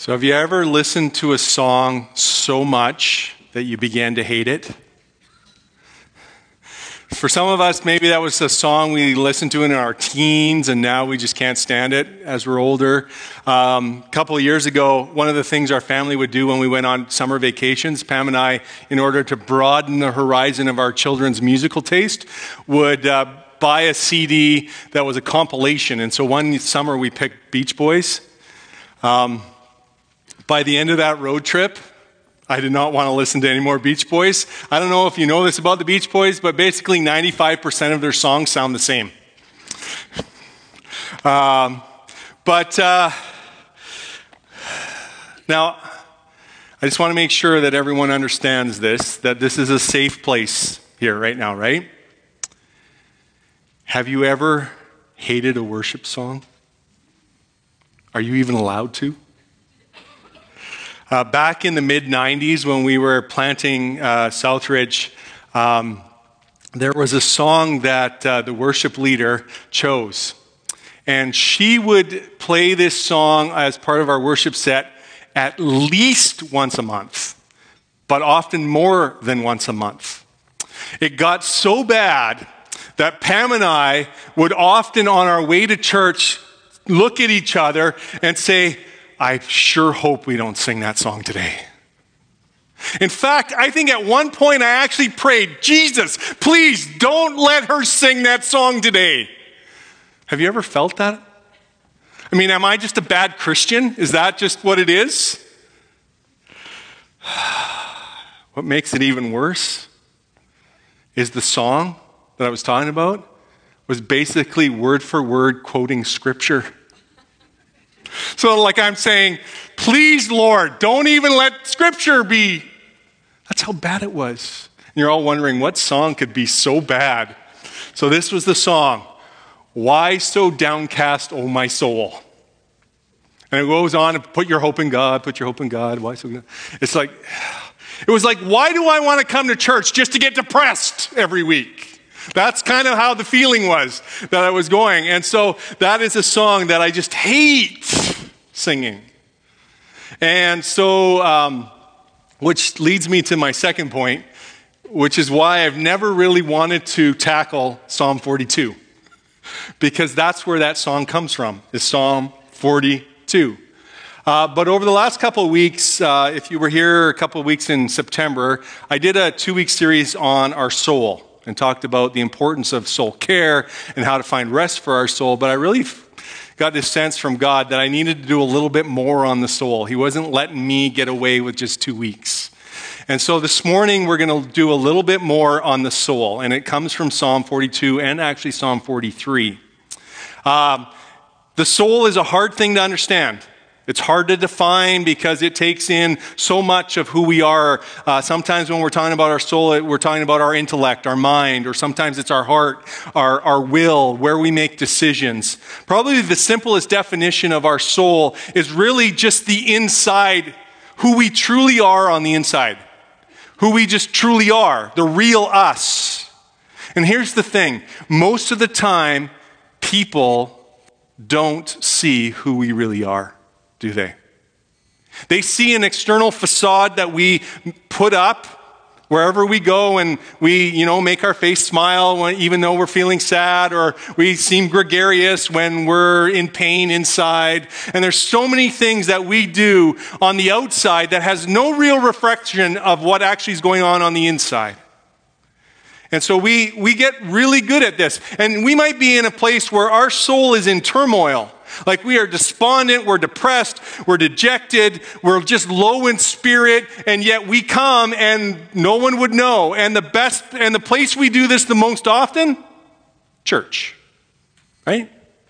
So have you ever listened to a song so much that you began to hate it? For some of us, maybe that was a song we listened to in our teens, and now we just can't stand it as we're older. A couple of years ago, one of the things our family would do when we went on summer vacations, Pam and I, in order to broaden the horizon of our children's musical taste, would buy a CD that was a compilation. And so one summer we picked Beach Boys. By the end of that road trip, I did not want to listen to any more Beach Boys. I don't know if you know this about the Beach Boys, but basically 95% of their songs sound the same. Now, I just want to make sure that everyone understands this, that this is a safe place here right now, right? Have you ever hated a worship song? Are you even allowed to? Back in the mid-90s when we were planting Southridge, there was a song that the worship leader chose. And she would play this song as part of our worship set at least once a month, but often more than once a month. It got so bad that Pam and I would often on our way to church look at each other and say, I sure hope we don't sing that song today. In fact, I think at one point I actually prayed, Jesus, please don't let her sing that song today. Have you ever felt that? I mean, am I just a bad Christian? Is that just what it is? What makes it even worse is the song that I was talking about was basically word for word quoting scripture. So like I'm saying, please, Lord, don't even let scripture be. That's how bad it was. And you're all wondering what song could be so bad. So this was the song, Why So Downcast, O My Soul? And it goes on to put your hope in God, put your hope in God. Why so? It's like, it was like, why do I want to come to church just to get depressed every week? That's kind of how the feeling was that I was going. And so that is a song that I just hate singing. And so, which leads me to my second point, which is why I've never really wanted to tackle Psalm 42. Because that's where that song comes from, is Psalm 42. But over the last couple of weeks, if you were here a couple of weeks in September, I did a 2-week series on our soul and talked about the importance of soul care and how to find rest for our soul. But I really got this sense from God that I needed to do a little bit more on the soul. He wasn't letting me get away with just 2 weeks. And so this morning, we're going to do a little bit more on the soul. And it comes from Psalm 42 and actually Psalm 43. The soul is a hard thing to understand. It's hard to define because it takes in so much of who we are. Sometimes when we're talking about our soul, we're talking about our intellect, our mind, or sometimes it's our heart, our will, where we make decisions. Probably the simplest definition of our soul is really just the inside, who we truly are on the inside. Who we just truly are, the real us. And here's the thing. Most of the time, people don't see who we really are. Do they? They see an external facade that we put up wherever we go, and we, make our face smile even though we're feeling sad, or we seem gregarious when we're in pain inside. And there's so many things that we do on the outside that has no real reflection of what actually is going on the inside. And so we get really good at this. And we might be in a place where our soul is in turmoil. Like we are despondent, we're depressed, we're dejected, we're just low in spirit, and yet we come and no one would know. And the place we do this the most often, church, right?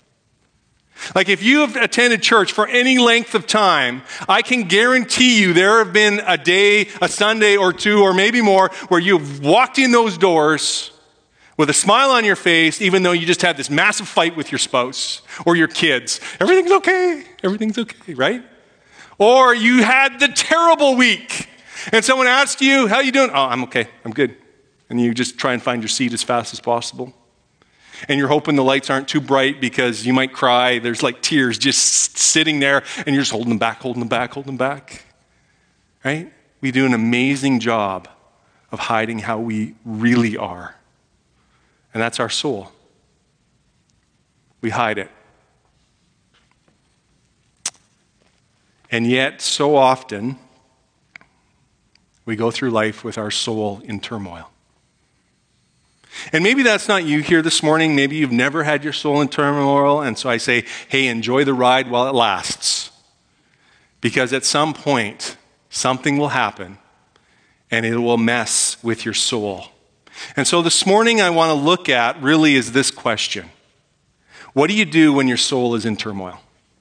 Like if you have attended church for any length of time, I can guarantee you there have been a day, a Sunday or two, or maybe more, where you've walked in those doors with a smile on your face, even though you just had this massive fight with your spouse or your kids. Everything's okay, right? Or you had the terrible week, and someone asked you, how you doing? Oh, I'm okay, I'm good. And you just try and find your seat as fast as possible. And you're hoping the lights aren't too bright because you might cry. There's like tears just sitting there, and you're just holding them back, holding them back, holding them back. Right? We do an amazing job of hiding how we really are. And that's our soul. We hide it. And yet, so often, we go through life with our soul in turmoil. And maybe that's not you here this morning. Maybe you've never had your soul in turmoil. And so I say, hey, enjoy the ride while it lasts. Because at some point, something will happen and it will mess with your soul. And so this morning I want to look at really is this question. What do you do when your soul is in turmoil?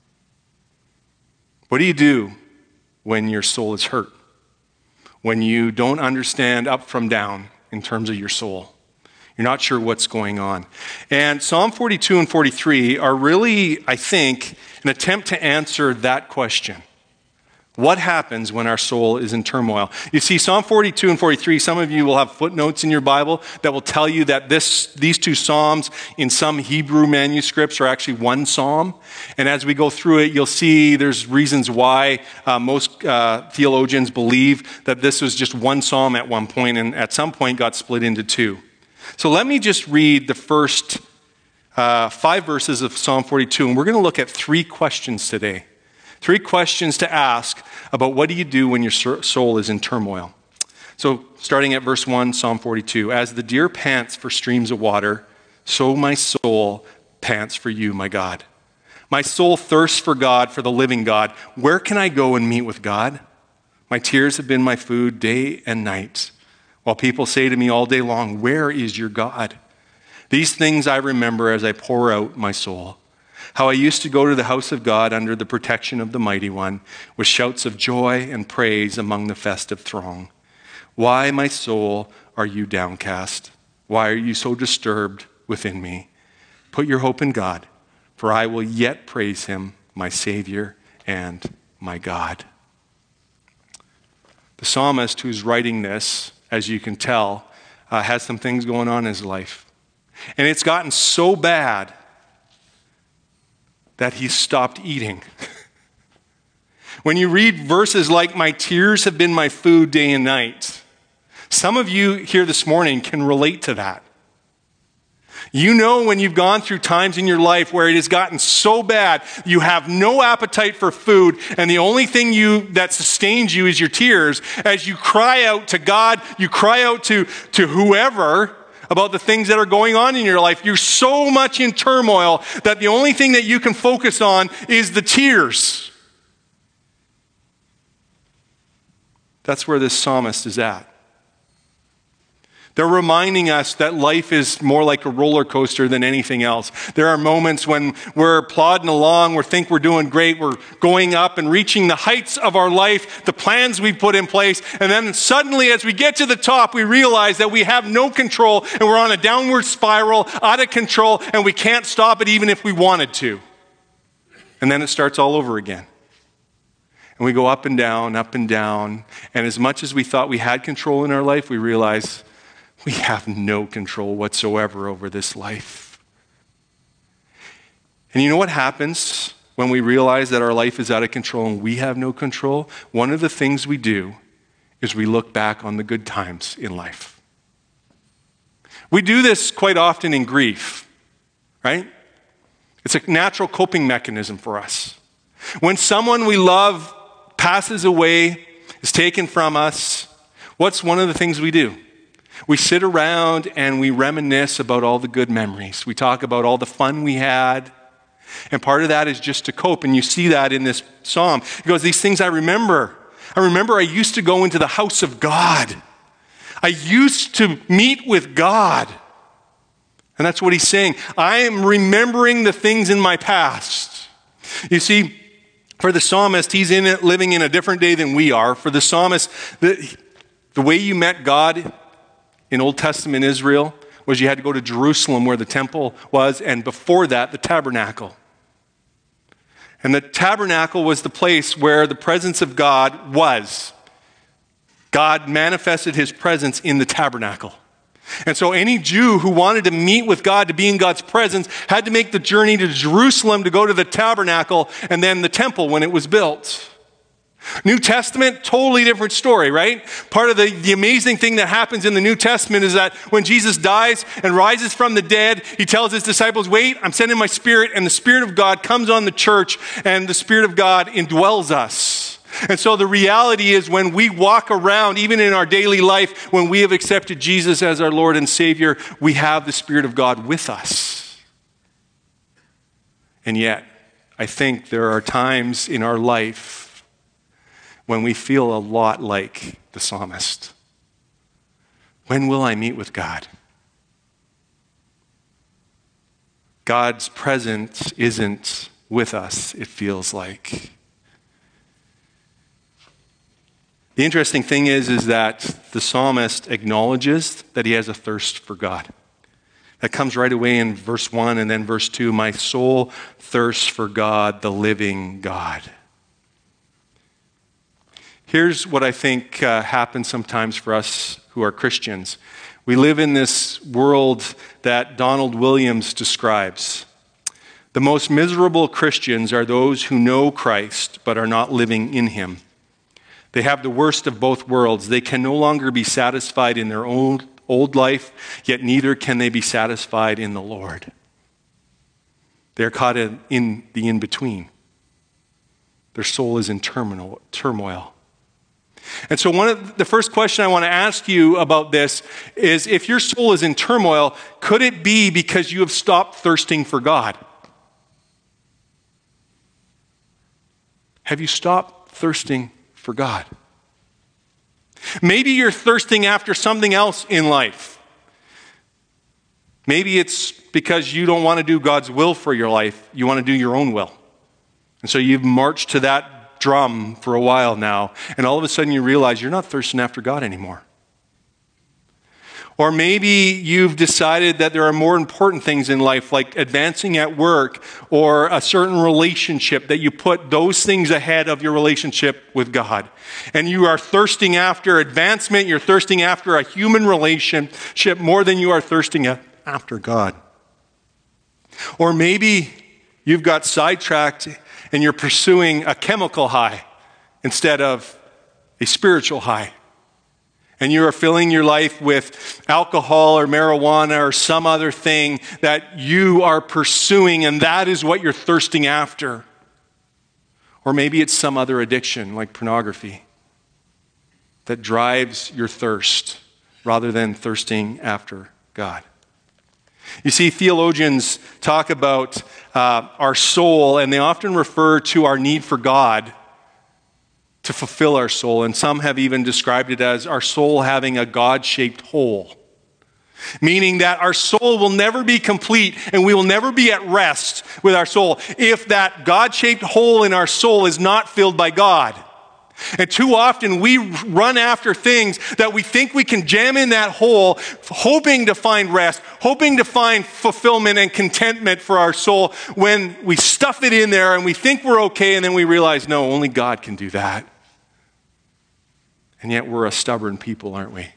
What do you do when your soul is hurt? When you don't understand up from down in terms of your soul? You're not sure what's going on. And Psalm 42 and 43 are really, I think, an attempt to answer that question. What happens when our soul is in turmoil? You see, Psalm 42 and 43, some of you will have footnotes in your Bible that will tell you that these two Psalms in some Hebrew manuscripts are actually one Psalm. And as we go through it, you'll see there's reasons why most theologians believe that this was just one Psalm at one point and at some point got split into two. So let me just read the first 5 verses of Psalm 42, and we're going to look at 3 questions today. 3 questions to ask about what do you do when your soul is in turmoil. So starting at verse 1, Psalm 42, as the deer pants for streams of water, so my soul pants for you, my God. My soul thirsts for God, for the living God. Where can I go and meet with God? My tears have been my food day and night, while people say to me all day long, where is your God? These things I remember as I pour out my soul. How I used to go to the house of God under the protection of the Mighty One, with shouts of joy and praise among the festive throng. Why, my soul, are you downcast? Why are you so disturbed within me? Put your hope in God, for I will yet praise him, my Savior and my God. The psalmist who's writing this, as you can tell, has some things going on in his life. And it's gotten so bad that he stopped eating. When you read verses like, my tears have been my food day and night, some of you here this morning can relate to that. You know when you've gone through times in your life where it has gotten so bad, you have no appetite for food, and the only thing that sustains you is your tears. As you cry out to God, you cry out to whoever about the things that are going on in your life. You're so much in turmoil that the only thing that you can focus on is the tears. That's where this psalmist is at. They're reminding us that life is more like a roller coaster than anything else. There are moments when we're plodding along, we think we're doing great, we're going up and reaching the heights of our life, the plans we've put in place, and then suddenly as we get to the top, we realize that we have no control and we're on a downward spiral, out of control, and we can't stop it even if we wanted to. And then it starts all over again. And we go up and down, and as much as we thought we had control in our life, we realize we have no control whatsoever over this life. And you know what happens when we realize that our life is out of control and we have no control? One of the things we do is we look back on the good times in life. We do this quite often in grief, right? It's a natural coping mechanism for us. When someone we love passes away, is taken from us, what's one of the things we do? We sit around and we reminisce about all the good memories. We talk about all the fun we had. And part of that is just to cope. And you see that in this psalm. He goes, these things I remember. I remember I used to go into the house of God. I used to meet with God. And that's what he's saying. I am remembering the things in my past. You see, for the psalmist, he's living in a different day than we are. For the psalmist, the way you met God in Old Testament Israel was you had to go to Jerusalem where the temple was, and before that, the tabernacle. And the tabernacle was the place where the presence of God was. God manifested his presence in the tabernacle. And so any Jew who wanted to meet with God, to be in God's presence, had to make the journey to Jerusalem to go to the tabernacle and then the temple when it was built. New Testament, totally different story, right? Part of the amazing thing that happens in the New Testament is that when Jesus dies and rises from the dead, he tells his disciples, wait, I'm sending my Spirit, and the Spirit of God comes on the church, and the Spirit of God indwells us. And so the reality is when we walk around, even in our daily life, when we have accepted Jesus as our Lord and Savior, we have the Spirit of God with us. And yet, I think there are times in our life when we feel a lot like the psalmist. When will I meet with God? God's presence isn't with us, it feels like. The interesting thing is that the psalmist acknowledges that he has a thirst for God. That comes right away in verse 1 and then verse 2. My soul thirsts for God, the living God. Here's what I think happens sometimes for us who are Christians. We live in this world that Donald Williams describes. The most miserable Christians are those who know Christ but are not living in him. They have the worst of both worlds. They can no longer be satisfied in their own old life, yet neither can they be satisfied in the Lord. They're caught in the in-between. Their soul is in turmoil. And so the first question I want to ask you about this is, if your soul is in turmoil, could it be because you have stopped thirsting for God? Have you stopped thirsting for God? Maybe you're thirsting after something else in life. Maybe it's because you don't want to do God's will for your life. You want to do your own will. And so you've marched to that drum for a while now, and all of a sudden you realize you're not thirsting after God anymore. Or maybe you've decided that there are more important things in life, like advancing at work or a certain relationship, that you put those things ahead of your relationship with God. And you are thirsting after advancement, you're thirsting after a human relationship more than you are thirsting after God. Or maybe you've got sidetracked and you're pursuing a chemical high instead of a spiritual high. And you are filling your life with alcohol or marijuana or some other thing that you are pursuing, and that is what you're thirsting after. Or maybe it's some other addiction like pornography that drives your thirst rather than thirsting after God. You see, theologians talk about our soul, and they often refer to our need for God to fulfill our soul. And some have even described it as our soul having a God-shaped hole. Meaning that our soul will never be complete and we will never be at rest with our soul if that God-shaped hole in our soul is not filled by God. And too often we run after things that we think we can jam in that hole, hoping to find rest, hoping to find fulfillment and contentment for our soul, when we stuff it in there and we think we're okay, and then we realize, no, only God can do that. And yet we're a stubborn people, aren't we?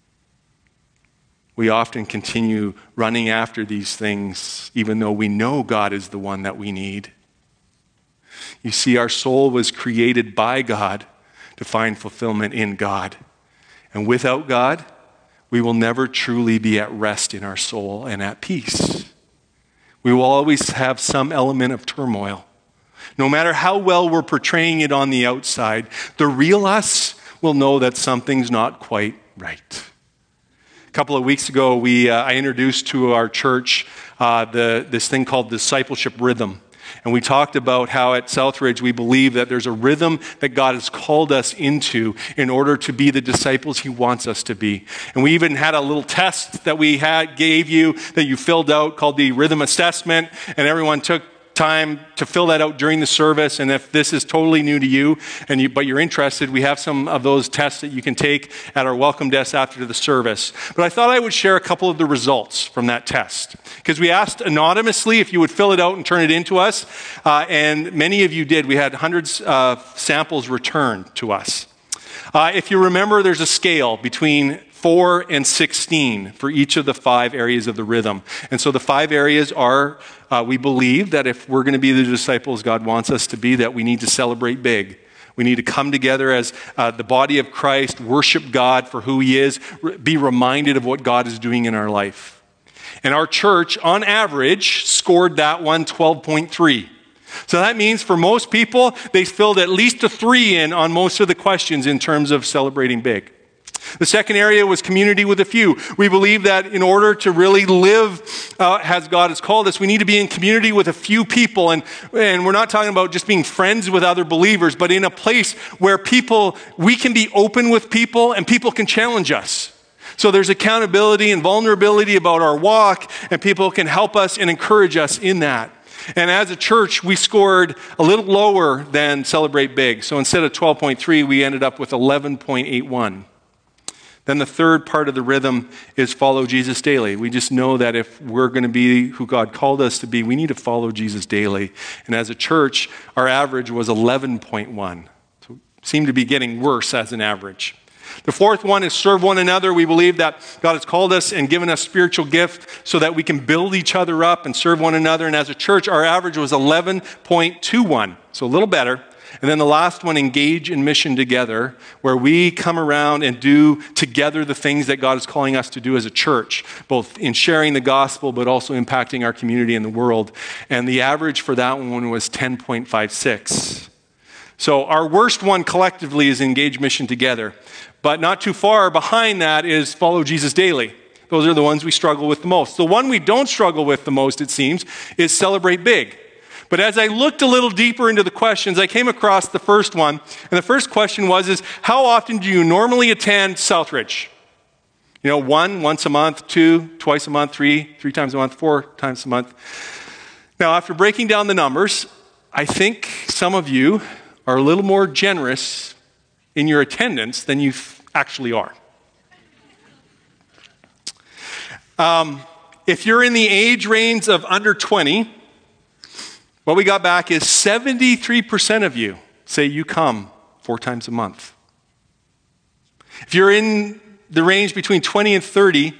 We often continue running after these things even though we know God is the one that we need. You see, our soul was created by God to find fulfillment in God. And without God, we will never truly be at rest in our soul and at peace. We will always have some element of turmoil. No matter how well we're portraying it on the outside, the real us will know that something's not quite right. A couple of weeks ago, I introduced to our church this thing called discipleship rhythm. And we talked about how at Southridge we believe that there's a rhythm that God has called us into in order to be the disciples He wants us to be. And we even had a little test that we gave you that you filled out called the rhythm assessment, and everyone took time to fill that out during the service. And if this is totally new to you, but you're interested, we have some of those tests that you can take at our welcome desk after the service. But I thought I would share a couple of the results from that test, because we asked anonymously if you would fill it out and turn it in to us, and many of you did. We had hundreds of samples returned to us. If you remember, there's a scale between 4, and 16 for each of the 5 areas of the rhythm. And so the 5 areas are, we believe that if we're going to be the disciples God wants us to be, that we need to celebrate big. We need to come together as the body of Christ, worship God for who he is, be reminded of what God is doing in our life. And our church, on average, scored that one 12.3. So that means for most people, they filled at least a 3 in on most of the questions in terms of celebrating big. The second area was community with a few. We believe that in order to really live as God has called us, we need to be in community with a few people. And we're not talking about just being friends with other believers, but in a place where we can be open with people and people can challenge us. So there's accountability and vulnerability about our walk, and people can help us and encourage us in that. And as a church, we scored a little lower than Celebrate Big. So instead of 12.3, we ended up with 11.81. Then the third part of the rhythm is follow Jesus daily. We just know that if we're going to be who God called us to be, we need to follow Jesus daily. And as a church, our average was 11.1. So it seemed to be getting worse as an average. The fourth one is serve one another. We believe that God has called us and given us spiritual gift so that we can build each other up and serve one another. And as a church, our average was 11.21, so a little better. And then the last one, engage in mission together, where we come around and do together the things that God is calling us to do as a church, both in sharing the gospel, but also impacting our community and the world. And the average for that one was 10.56. So our worst one collectively is engage mission together. But not too far behind that is follow Jesus daily. Those are the ones we struggle with the most. The one we don't struggle with the most, it seems, is celebrate big. But as I looked a little deeper into the questions, I came across the first one. And the first question was, how often do you normally attend Southridge? You know, once a month, 2, twice a month, 3 times a month, 4 times a month. Now, after breaking down the numbers, I think some of you are a little more generous in your attendance than you actually are. If you're in the age range of under 20, what we got back is 73% of you say you come 4 times a month. If you're in the range between 20 and 30,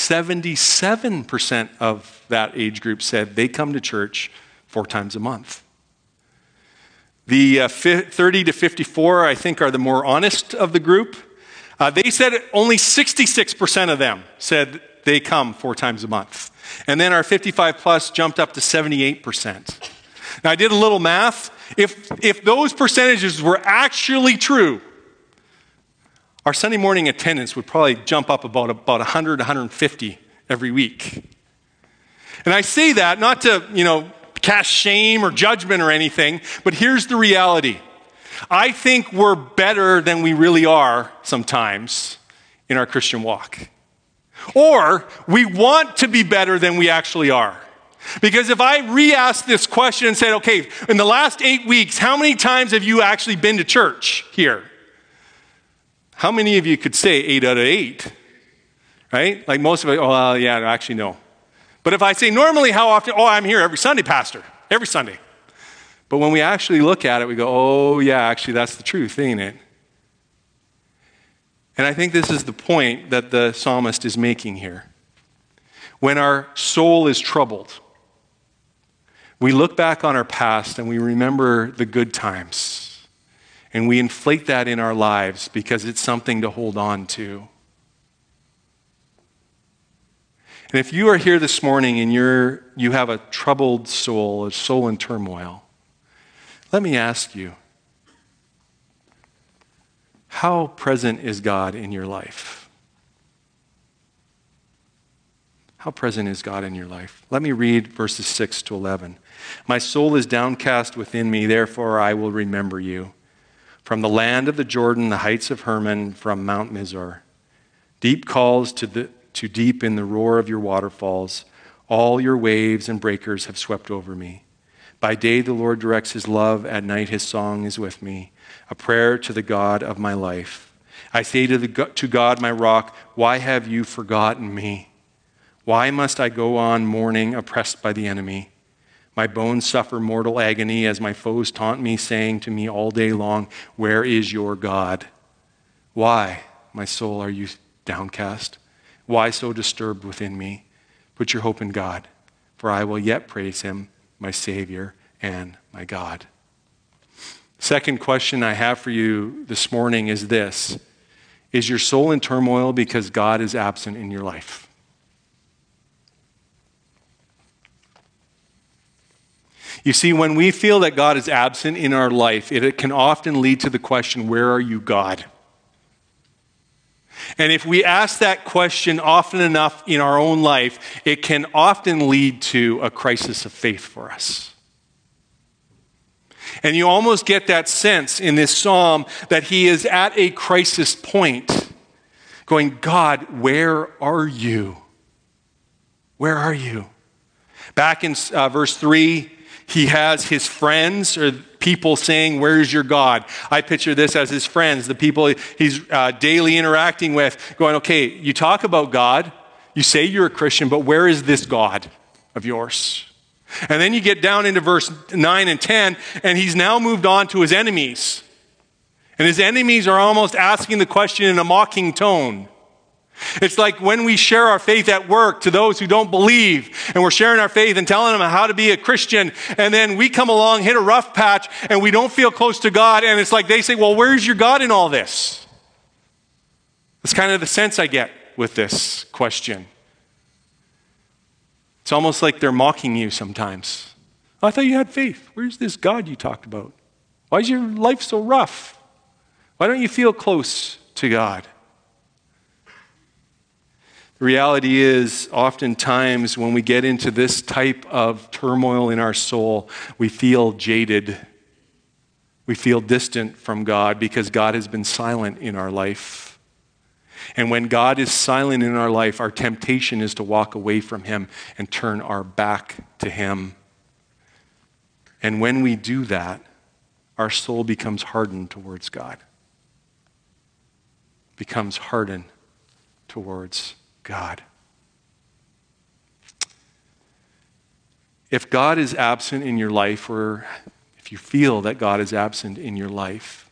77% of that age group said they come to church 4 times a month. The 30 to 54, I think, are the more honest of the group. They said only 66% of them said they come 4 times a month. And then our 55 plus jumped up to 78%. Now, I did a little math. If those percentages were actually true, our Sunday morning attendance would probably jump up about 100, 150 every week. And I say that not to, cast shame or judgment or anything, but here's the reality. I think we're better than we really are sometimes in our Christian walk. Or we want to be better than we actually are. Because if I re-ask this question and said, okay, in the last 8 weeks, how many times have you actually been to church here? How many of you could say 8 out of 8? Right? Like most of it, actually no. But if I say normally how often, I'm here every Sunday, Pastor, every Sunday. But when we actually look at it, we go, actually that's the truth, ain't it? And I think this is the point that the psalmist is making here. When our soul is troubled, we look back on our past and we remember the good times. And we inflate that in our lives because it's something to hold on to. And if you are here this morning and you have a troubled soul, a soul in turmoil, let me ask you, how present is God in your life? How present is God in your life? Let me read verses 6 to 11. My soul is downcast within me, therefore I will remember you. From the land of the Jordan, the heights of Hermon, from Mount Mizar. Deep calls to deep in the roar of your waterfalls. All your waves and breakers have swept over me. By day the Lord directs his love, at night his song is with me, a prayer to the God of my life. I say to God, my rock, why have you forgotten me? Why must I go on mourning, oppressed by the enemy? My bones suffer mortal agony as my foes taunt me, saying to me all day long, where is your God? Why, my soul, are you downcast? Why so disturbed within me? Put your hope in God, for I will yet praise him, my Savior and my God. Second question I have for you this morning is this. Is your soul in turmoil because God is absent in your life? You see, when we feel that God is absent in our life, it can often lead to the question, where are you, God? And if we ask that question often enough in our own life, it can often lead to a crisis of faith for us. And you almost get that sense in this psalm that he is at a crisis point, going, God, where are you? Where are you? Back in verse 3, he has his friends or people saying, where's your God? I picture this as his friends, the people he's daily interacting with, going, okay, you talk about God, you say you're a Christian, but where is this God of yours? And then you get down into verse 9 and 10, and he's now moved on to his enemies. And his enemies are almost asking the question in a mocking tone. It's like when we share our faith at work to those who don't believe, and we're sharing our faith and telling them how to be a Christian, and then we come along, hit a rough patch, and we don't feel close to God, and it's like they say, well, where's your God in all this? That's kind of the sense I get with this question. It's almost like they're mocking you sometimes. Oh, I thought you had faith. Where's this God you talked about? Why is your life so rough? Why don't you feel close to God? The reality is, oftentimes when we get into this type of turmoil in our soul, we feel jaded. We feel distant from God because God has been silent in our life. And when God is silent in our life, our temptation is to walk away from him and turn our back to him. And when we do that, our soul becomes hardened towards God. Becomes hardened towards God. If God is absent in your life, or if you feel that God is absent in your life,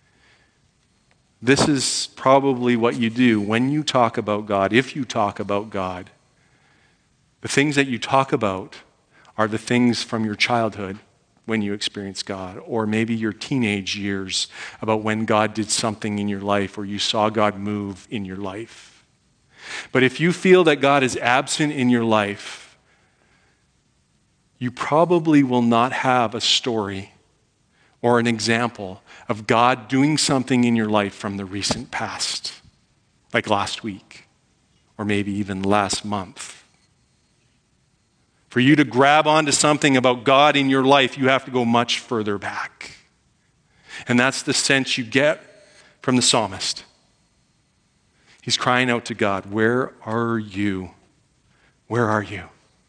this is probably what you do when you talk about God. If you talk about God, the things that you talk about are the things from your childhood when you experienced God, or maybe your teenage years about when God did something in your life or you saw God move in your life. But if you feel that God is absent in your life, you probably will not have a story or an example of God doing something in your life from the recent past, like last week, or maybe even last month. For you to grab onto something about God in your life, you have to go much further back. And that's the sense you get from the psalmist. He's crying out to God, where are you? Where are you?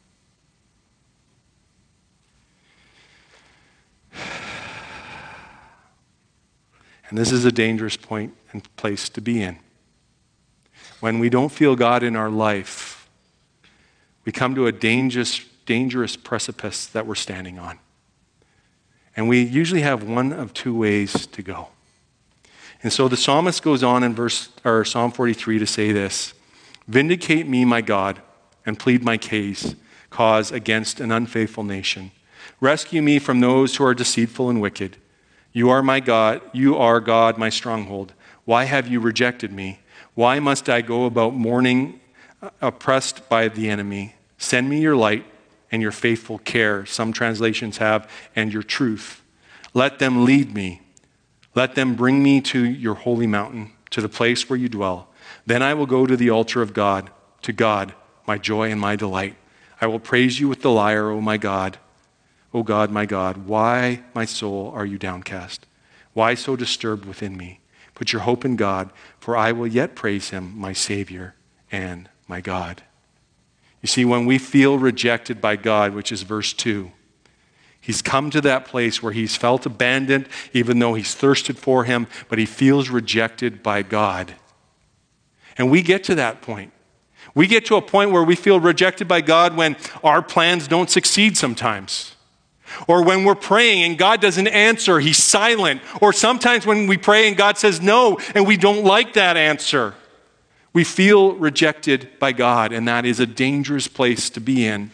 And this is a dangerous point and place to be in. When we don't feel God in our life, we come to a dangerous precipice that we're standing on. And we usually have one of two ways to go. And so the psalmist goes on in Psalm 43 to say this, vindicate me, my God, and plead my cause against an unfaithful nation. Rescue me from those who are deceitful and wicked. You are my God, you are God, my stronghold. Why have you rejected me? Why must I go about mourning, oppressed by the enemy? Send me your light and your faithful care, some translations have, and your truth. Let them lead me. Let them bring me to your holy mountain, to the place where you dwell. Then I will go to the altar of God, to God, my joy and my delight. I will praise you with the lyre, O my God. O God, my God, why, my soul, are you downcast? Why so disturbed within me? Put your hope in God, for I will yet praise him, my Savior and my God. You see, when we feel rejected by God, which is verse 2, he's come to that place where he's felt abandoned, even though he's thirsted for him, but he feels rejected by God. And we get to that point. We get to a point where we feel rejected by God when our plans don't succeed sometimes. Or when we're praying and God doesn't answer, he's silent. Or sometimes when we pray and God says no and we don't like that answer. We feel rejected by God, and that is a dangerous place to be in.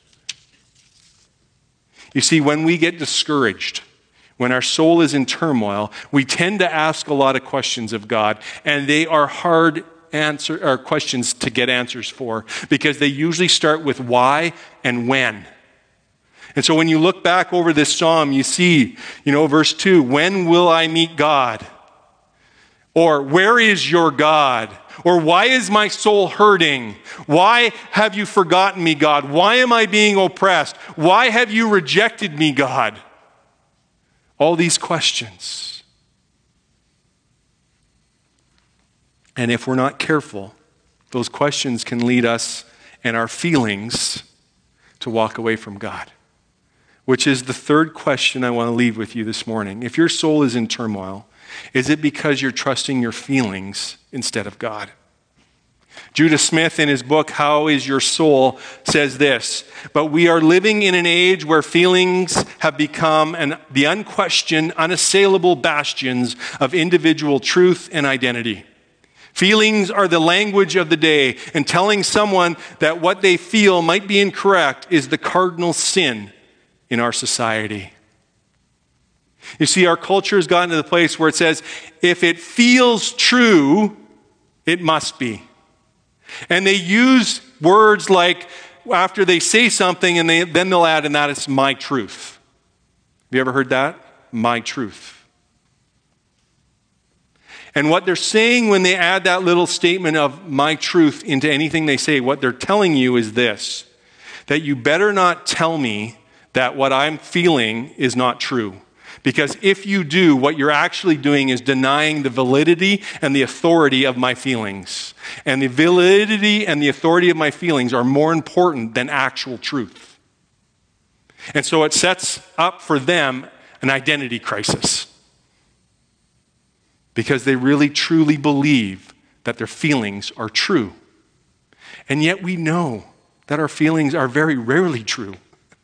You see, when we get discouraged, when our soul is in turmoil, we tend to ask a lot of questions of God, and they are hard questions to get answers for, because they usually start with why and when. And so when you look back over this psalm, you see, verse 2, when will I meet God? Or where is your God? Or why is my soul hurting? Why have you forgotten me, God? Why am I being oppressed? Why have you rejected me, God? All these questions. And if we're not careful, those questions can lead us and our feelings to walk away from God. Which is the third question I want to leave with you this morning. If your soul is in turmoil, is it because you're trusting your feelings instead of God? Judah Smith, in his book, How Is Your Soul?, says this: but we are living in an age where feelings have become the unquestioned, unassailable bastions of individual truth and identity. Feelings are the language of the day, and telling someone that what they feel might be incorrect is the cardinal sin in our society. You see, our culture has gotten to the place where it says, if it feels true, it must be. And they use words like, after they say something, and then they'll add, and that is my truth. Have you ever heard that? My truth. And what they're saying when they add that little statement of my truth into anything they say, what they're telling you is this: that you better not tell me that what I'm feeling is not true. Because if you do, what you're actually doing is denying the validity and the authority of my feelings. And the validity and the authority of my feelings are more important than actual truth. And so it sets up for them an identity crisis. Because they really truly believe that their feelings are true. And yet we know that our feelings are very rarely true.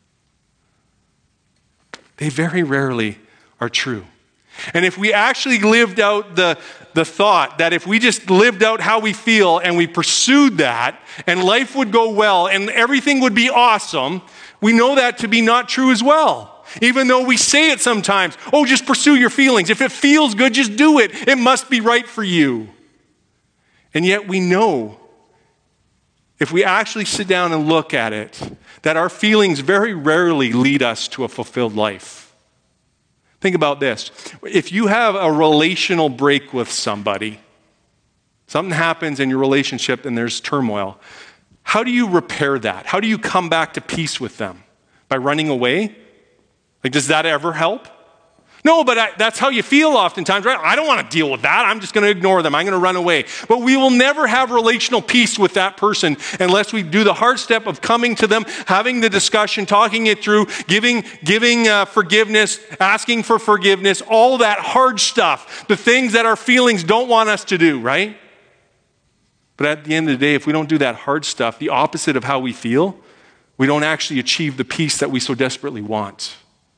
They very rarely are true. And if we actually lived out the thought that if we just lived out how we feel and we pursued that, and life would go well and everything would be awesome, we know that to be not true as well. Even though we say it sometimes, oh, just pursue your feelings. If it feels good, just do it. It must be right for you. And yet we know, if we actually sit down and look at it, that our feelings very rarely lead us to a fulfilled life. Think about this. If you have a relational break with somebody, something happens in your relationship and there's turmoil, how do you repair that? How do you come back to peace with them? By running away? Like, does that ever help? No, but that's how you feel oftentimes, right? I don't want to deal with that. I'm just going to ignore them. I'm going to run away. But we will never have relational peace with that person unless we do the hard step of coming to them, having the discussion, talking it through, giving forgiveness, asking for forgiveness, all that hard stuff, the things that our feelings don't want us to do, right? But at the end of the day, if we don't do that hard stuff, the opposite of how we feel, we don't actually achieve the peace that we so desperately want.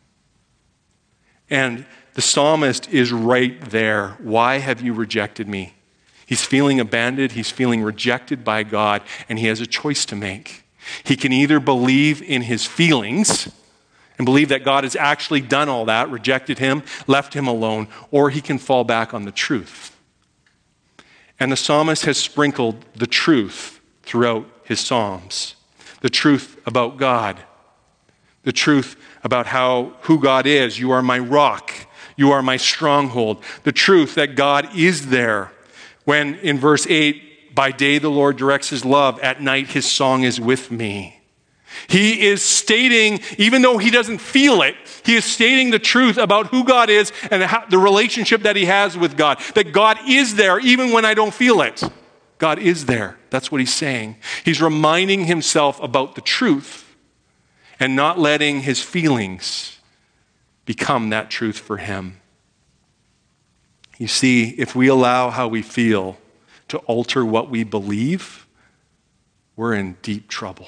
And the psalmist is right there. Why have you rejected me? He's feeling abandoned. He's feeling rejected by God, and he has a choice to make. He can either believe in his feelings and believe that God has actually done all that, rejected him, left him alone, or he can fall back on the truth. And the psalmist has sprinkled the truth throughout his psalms. The truth about God. The truth about who God is. You are my rock. You are my stronghold. The truth that God is there. When in verse 8, by day the Lord directs his love, at night his song is with me. He is stating, even though he doesn't feel it, he is stating the truth about who God is and the relationship that he has with God. That God is there even when I don't feel it. God is there. That's what he's saying. He's reminding himself about the truth and not letting his feelings become that truth for him. You see, if we allow how we feel to alter what we believe, we're in deep trouble.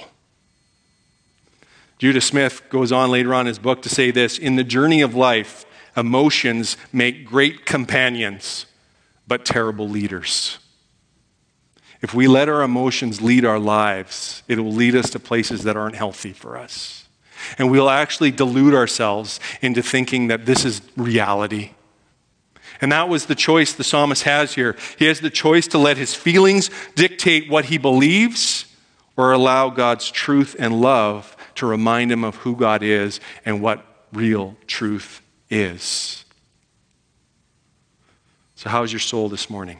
Judah Smith goes on later on in his book to say this: in the journey of life, emotions make great companions, but terrible leaders. If we let our emotions lead our lives, it will lead us to places that aren't healthy for us. And we'll actually delude ourselves into thinking that this is reality. And that was the choice the psalmist has here. He has the choice to let his feelings dictate what he believes, or allow God's truth and love to remind him of who God is and what real truth is. So how's your soul this morning?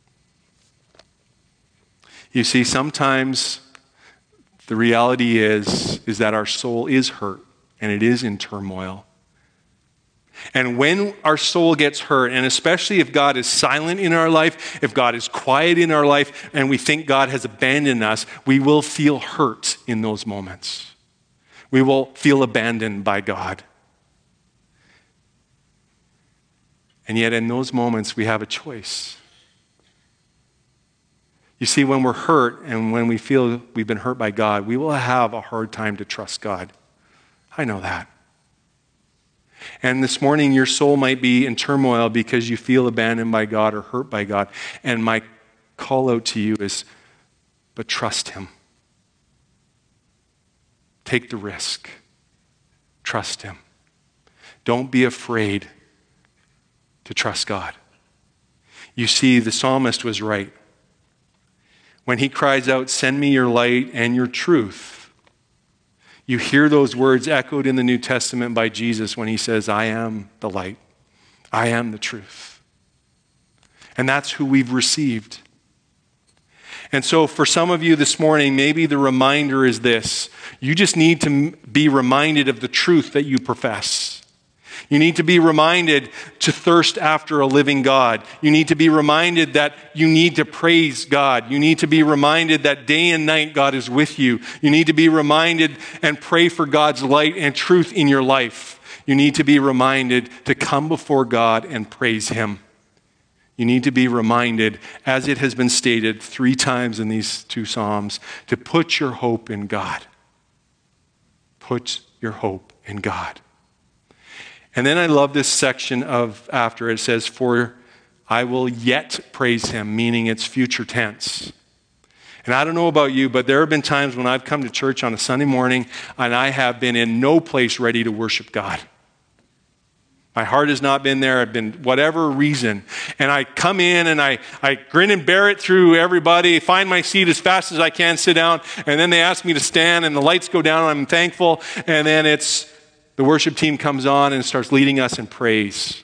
You see, sometimes the reality is that our soul is hurt and it is in turmoil. And when our soul gets hurt, and especially if God is silent in our life, if God is quiet in our life, and we think God has abandoned us, we will feel hurt in those moments. We will feel abandoned by God. And yet in those moments, we have a choice. You see, when we're hurt and when we feel we've been hurt by God, we will have a hard time to trust God. I know that. And this morning, your soul might be in turmoil because you feel abandoned by God or hurt by God. And my call out to you is, but trust him. Take the risk. Trust him. Don't be afraid to trust God. You see, the psalmist was right. When he cries out, "Send me your light and your truth," you hear those words echoed in the New Testament by Jesus when he says, "I am the light. I am the truth." And that's who we've received. And so for some of you this morning, maybe the reminder is this. You just need to be reminded of the truth that you profess. You need to be reminded to thirst after a living God. You need to be reminded that you need to praise God. You need to be reminded that day and night God is with you. You need to be reminded and pray for God's light and truth in your life. You need to be reminded to come before God and praise him. You need to be reminded, as it has been stated 3 times in these 2 Psalms, to put your hope in God. Put your hope in God. And then I love this section of after it says, "For I will yet praise him," meaning it's future tense. And I don't know about you, but there have been times when I've come to church on a Sunday morning and I have been in no place ready to worship God. My heart has not been there. I've been whatever reason. And I come in and I grin and bear it through everybody, find my seat as fast as I can, sit down, and then they ask me to stand and the lights go down and I'm thankful. And then the worship team comes on and starts leading us in praise.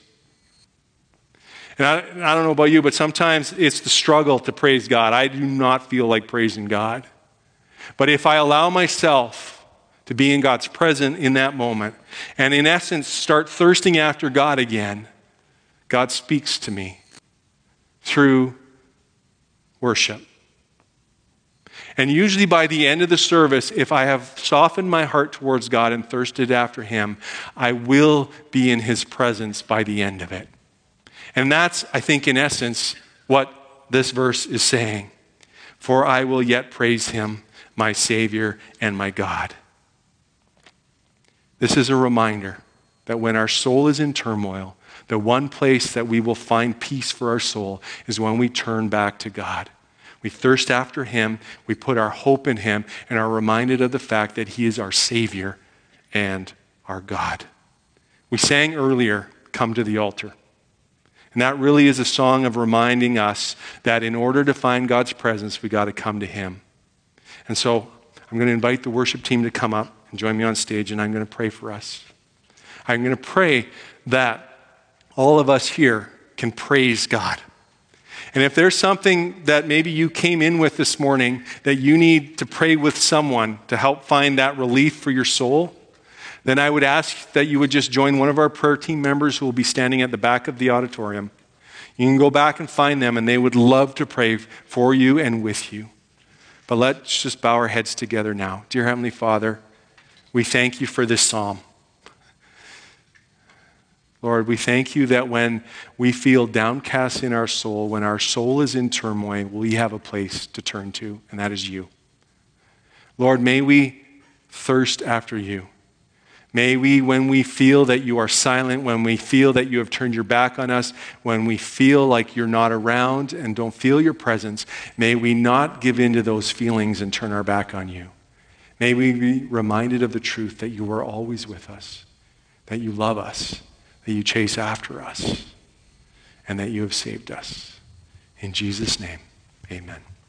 And I don't know about you, but sometimes it's the struggle to praise God. I do not feel like praising God. But if I allow myself to be in God's presence in that moment, and in essence start thirsting after God again, God speaks to me through worship. And usually by the end of the service, if I have softened my heart towards God and thirsted after him, I will be in his presence by the end of it. And that's, I think, in essence, what this verse is saying. For I will yet praise him, my Savior and my God. This is a reminder that when our soul is in turmoil, the one place that we will find peace for our soul is when we turn back to God. We thirst after him, we put our hope in him, and are reminded of the fact that he is our Savior and our God. We sang earlier, "Come to the altar." And that really is a song of reminding us that in order to find God's presence, we got to come to him. And so I'm going to invite the worship team to come up and join me on stage, and I'm going to pray for us. I'm going to pray that all of us here can praise God. And if there's something that maybe you came in with this morning that you need to pray with someone to help find that relief for your soul, then I would ask that you would just join one of our prayer team members who will be standing at the back of the auditorium. You can go back and find them, and they would love to pray for you and with you. But let's just bow our heads together now. Dear Heavenly Father, we thank you for this psalm. Lord, we thank you that when we feel downcast in our soul, when our soul is in turmoil, we have a place to turn to, and that is you. Lord, may we thirst after you. May we, when we feel that you are silent, when we feel that you have turned your back on us, when we feel like you're not around and don't feel your presence, may we not give in to those feelings and turn our back on you. May we be reminded of the truth that you are always with us, that you love us, that you chase after us, and that you have saved us. In Jesus' name, amen.